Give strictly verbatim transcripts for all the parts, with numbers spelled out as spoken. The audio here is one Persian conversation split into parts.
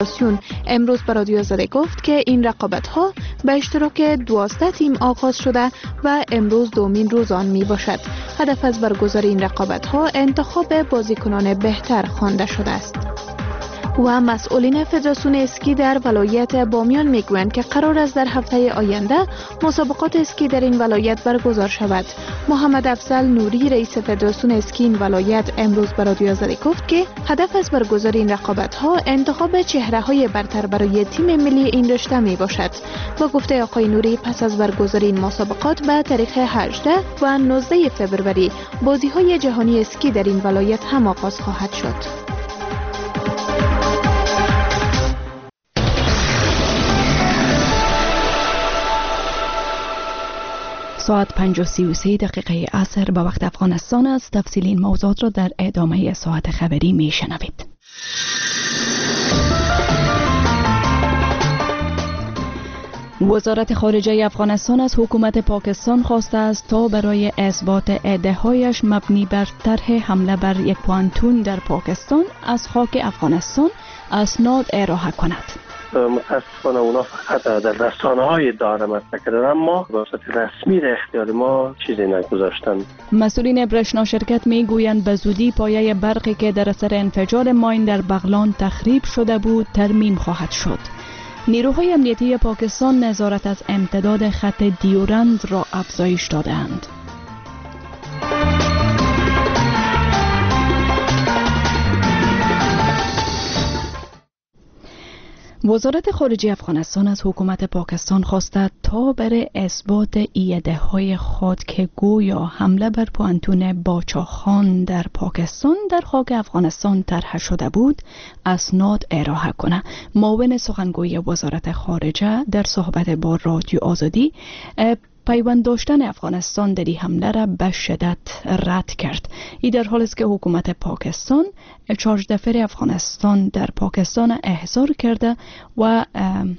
فدراسیون امروز به رادیو آزادی گفت که این رقابت‌ها به اشتراک دوازده تیم آغاز شده و امروز دومین روز آن می باشد. هدف از برگزاری این رقابت‌ها انتخاب بازیکنان بهتر خوانده شده است. و مسئولین فدراسیون اسکی در ولایت بامیان میگویند که قرار است در هفته آینده مسابقات اسکی در این ولایت برگزار شود. محمد افضل نوری رئیس فدراسیون اسکی این ولایت امروز به رادیو آزادی گفت که هدف از برگزاری این رقابت‌ها انتخاب چهره‌های برتر برای تیم ملی این رشته می باشد. با گفته آقای نوری پس از برگزاری این مسابقات به تاریخ هجدهم و نوزدهم فوریه بازی‌های جهانی اسکی در این ولایت هم آغاز خواهد شد. ساعت پنج و سی و سه دقیقه عصر به وقت افغانستان است. تفصیل این موضوعات را در ادامه ساعت خبری می شنوید. وزارت خارجه افغانستان از حکومت پاکستان خواسته است تا برای اثبات ادعاهایش مبنی بر طرح حمله بر یک پوانتون در پاکستان از خاک افغانستان اسناد ارائه کند. متاسفانه اونا فقط در رسانه های داره مطرح کردن، اما به صورت رسمی در اختیار ما چیزی نگذاشتن. مسئولین برشنا شرکت می گویند به زودی پایه برقی که در اثر انفجار ماین در بغلان تخریب شده بود ترمیم خواهد شد. نیروهای امنیتی پاکستان نظارت از امتداد خط دیورند را افزایش دادند. وزارت خارجه افغانستان از حکومت پاکستان خواسته تا برای اثبات ایده‌های خود که گویا حمله بر پوانتون باچاخان در پاکستان در خاک افغانستان طرح شده بود اسناد ارائه کنه. معاون سخنگوی وزارت خارجه در صحبت با رادیو آزادی پیوند داشتن افغانستان در این حمله را به شدت رد کرد. این در حالی است که حکومت پاکستان چارج دفر افغانستان در پاکستان احضار کرده و ام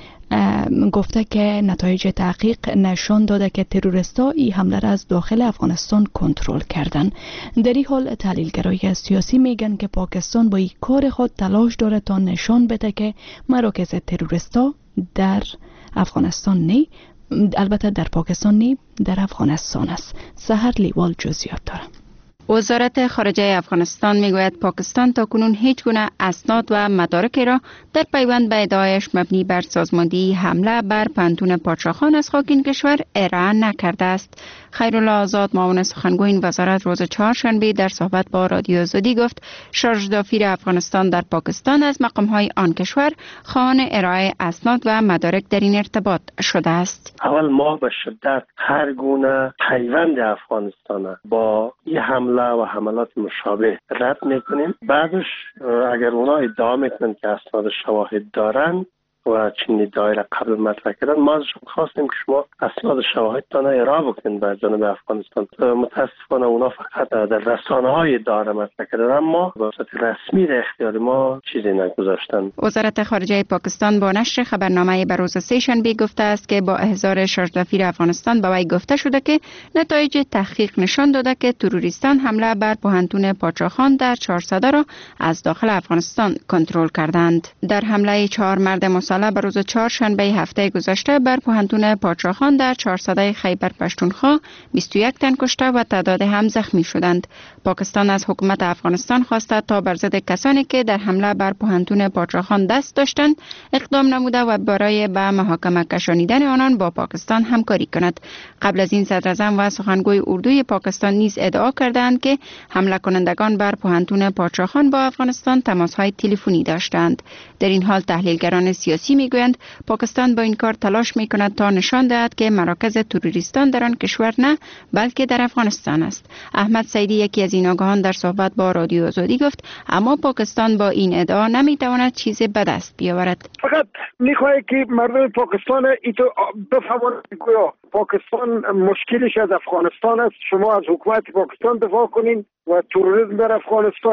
ام گفته که نتایج تحقیق نشان داده که تروریستا این حمله را از داخل افغانستان کنترل کردن. در این حال تحلیلگرای سیاسی میگن که پاکستان با این کار خود تلاش داره تا نشان بده که مراکز تروریستا در افغانستان نی، البته در پاکستان نی، در افغانستان است. سحر لیوال جزئیات داره. وزارت خارجه افغانستان میگوید پاکستان تاکنون هیچ گونه اسناد و مدارکی را در پیوند به ادعایش مبنی بر سازماندهی حمله بر پوانتون پاچاخان از خاک این کشور ارائه نکرده است. خیرالله آزاد معاون سخنگوی این وزارت روز چهارشنبه در صحبت با رادیو آزادی گفت شارژ دافیر افغانستان در پاکستان از مقام‌های آن کشور خواهان ارائه اسناد و مدارک در این ارتباط شده است. اول ما به شدت هر گونه پیوند افغانستان با این حمله و حملات مشابه رد میکنیم. بعدش اگر اونا ادعا میکنن که اسناد شواهد دارن و چنین ادعای را قبل مطرح کردن، ما ازشون خواستیم که شما اسناد شواهدتان ارائه بکنید به جانب افغانستان. متاسفانه اونا فقط در رسانه های داره مطرح کردن، اما به صورت رسمی در اختیار ما چیزی نگذاشتن. وزارت خارجه پاکستان با نشر خبرنامه به روز سه شنبه گفته است که با احضار شارژ دافیر افغانستان به وی گفته شده که نتایج تحقیق نشان داده که تروریستان حمله بر پوانتون پاچاخان در چهارسده را از داخل افغانستان کنترل کردند. در حمله چهار مرد مسلح به روز چهارشنبه هفته گذشته بر پوانتون پاچاخان در چهارسده خیبر پشتونخوا بیست و یک تن کشته و تعداد هم زخمی شدند. پاکستان از حکومت افغانستان خواسته تا بر ضد کسانی که در حمله بر پوانتون پاچاخان دست داشتند اقدام نموده و برای به محاکمه کشانیدن آنان با پاکستان همکاری کند. قبل از این صدراعظم و سخنگوی اردوی پاکستان نیز ادعا کردند که حمله کنندگان بر پوانتون پاچاخان با افغانستان تماس‌های تلفنی داشتند. در این حال تحلیلگران سیاسی میگویند پاکستان با این کار تلاش میکند تا نشان دهد که مراکز تروریستان در آن کشور نه بلکه در افغانستان است. احمد سیدی یکی از این آگاهان در صحبت با رادیو آزادی گفت اما پاکستان با این ادعا نمیتواند چیز به دست بیاورد. فقط میخواهد که مردم پاکستان ایتو بفهمند که پاکستان مشکلش از افغانستان است. شما از حکومت پاکستان دفاع کنین و تروریسم در افغانستان است.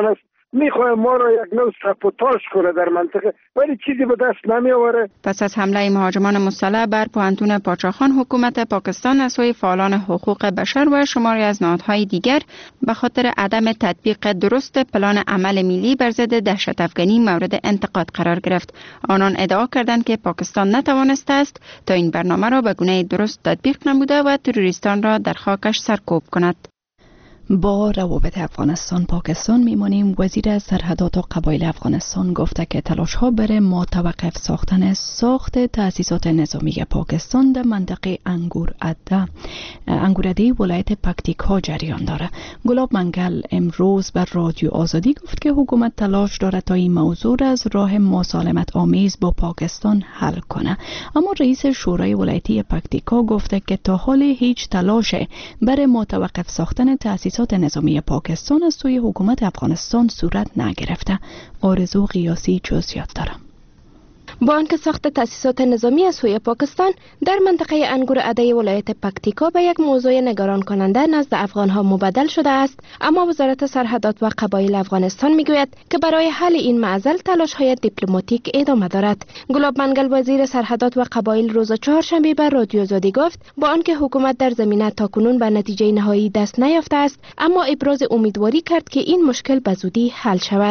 میخوایم ما را یک نوع ساپوتاژ کنه در منطقه، ولی چیزی به دست نمی آوره. پس از حمله مهاجمان مسلح بر پوهنتون پاچاخان، حکومت پاکستان از سوی فعالان حقوق بشر و شماری از نهادهای دیگر به خاطر عدم تطبیق درست پلان عمل ملی بر ضد دهشت افغانی مورد انتقاد قرار گرفت. آنان ادعا کردند که پاکستان نتوانسته است تا این برنامه را به گونه درست تطبیق نموده و تروریستان را در خاکش سرکوب کند. با روابط افغانستان پاکستان میمانیم. وزیر سرحدات و قبایل افغانستان گفته که تلاش ها برای متوقف ساختن ساخت تأسیسات نظامی پاکستان در منطقه انگور اده انگورده ولایت پکتیکا جریان داره. گلاب منگل امروز بر رادیو آزادی گفت که حکومت تلاش دارد تا این موضوع را از راه مسالمت آمیز با پاکستان حل کنه، اما رئیس شورای ولایتی پکتیکا گفته که تا حال هیچ تلاش برای متوقف ساختن تأسیسات نظامی پاکستان از سوی حکومت افغانستان صورت نگرفته. آرزو قیاسی جزئیات داره. با آنکه ساخت تأسیسات نظامی از سوی پاکستان در منطقه انگور اده ولایت پکتیکا به یک موضوع نگران کننده نزد افغانها مبدل شده است، اما وزارت سرحدات و قبایل افغانستان میگوید که برای حل این معضل تلاش‌های دیپلماتیک ادامه دارد. گلاب منگل وزیر سرحدات و قبایل روز چهارشنبه بر رادیو آزادی گفت با آنکه حکومت در زمینه تاکنون به نتیجه نهایی دست نیافته است، اما ابراز امیدواری کرد که این مشکل به زودی حل شود.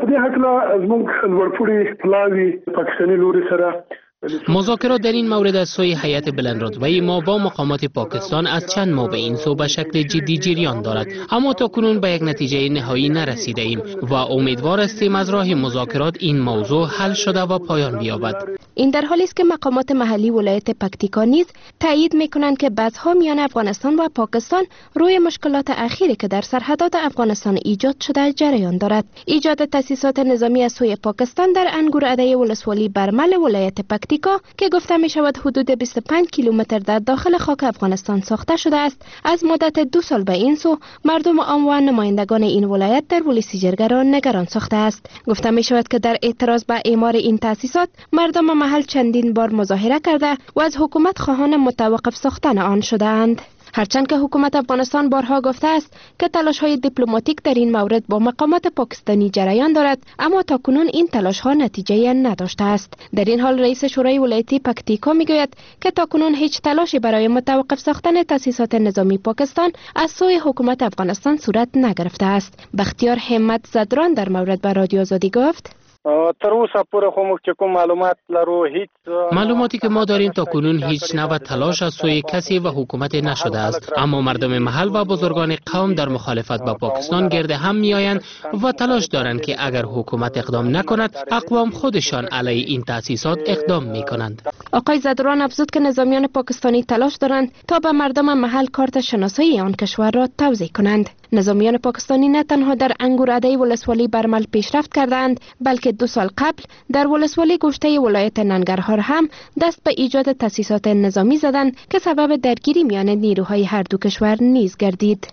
مذاکرات در این مورد از سوی هیئت بلندرتبه ما با مقامات پاکستان از چند ماه به این سو به شکل جدی جریان دارد، اما تاکنون به یک نتیجه نهایی نرسیده ایم و امیدوار هستیم از راه مذاکرات این موضوع حل شده و پایان بیابد. این در حالی است که مقامات محلی ولایت پکتیکا نیز تایید میکنند که بحث‌ها میان افغانستان و پاکستان روی مشکلات اخیری که در سرحدات افغانستان ایجاد شده جریان دارد. ایجاد تأسیسات نظامی از سوی پاکستان در انگور اده ولسوالی برمل ولایت پکتیکا که گفته می شود حدود بیست و پنج کیلومتر در داخل خاک افغانستان ساخته شده است، از مدت دو سال به این سو مردم عام و نمایندگان این ولایت در ولسی جرگه را نگران ساخته است. گفته می شود که در اعتراض به اعمار این تأسیسات مردم محل چندین بار مظاهره کرده و از حکومت خواهان متوقف ساختن آن شده‌اند. هرچند که حکومت افغانستان بارها گفته است که تلاش‌های دیپلماتیک در این مورد با مقامات پاکستانی جریان دارد، اما تاکنون این تلاش‌ها نتیجه نداشته است. در این حال رئیس شورای ولایتی پکتیکا میگوید که تاکنون هیچ تلاشی برای متوقف ساختن تأسیسات نظامی پاکستان از سوی حکومت افغانستان صورت نگرفته است. بختیار همت زدران در مورد به رادیو آزادی گفت تر اوسه پورې خو موږ چې کوم معلومات لرو هیڅ معلوماتی که ما داریم تا کنون هیچ نوع تلاش از سوی کسی و حکومت نشده است، اما مردم محل و بزرگان قوم در مخالفت با پاکستان گرد هم میآیند و تلاش دارند که اگر حکومت اقدام نکند اقوام خودشان علیه این تأسیسات اقدام میکنند. آقای زدران افزود که نظامیان پاکستانی تلاش دارند تا به مردم محل کارت شناسایی آن کشور را توزیع کنند. نظامیان پاکستانی نه تنها در انگور اده ولسوالی برمل پیشرفت کردند، بلکه دو سال قبل در ولسوالی گوشته ولایت ننگرهار هم دست به ایجاد تأسیسات نظامی زدند که سبب درگیری میان نیروهای هر دو کشور نیز گردید.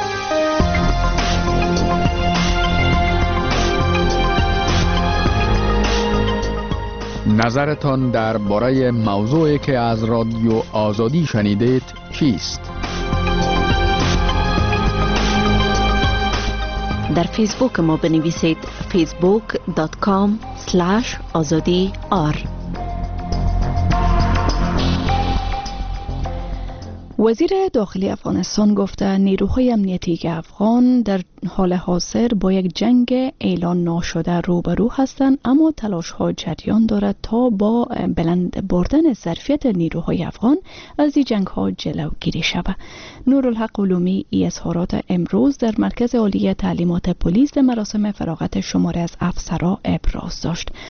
نظرتان درباره موضوعی که از رادیو آزادی شنیدید چیست؟ در فیسبوک ما بنویسید فیسبوک دات کام اسلش آزادی آر. وزیر داخلی افغانستان گفته نیروهای امنیتی افغان در حال حاضر با یک جنگ اعلان ناشده روبرو هستند، اما تلاش ها جریان دارد تا با بلند بردن ظرفیت نیروهای افغان از این جنگ ها جلوگیری شود. نورالحق علومی ای اظهارات امروز در مرکز عالی تعلیمات پلیس در مراسم فراغت شماره از افسرها ابراز داشت.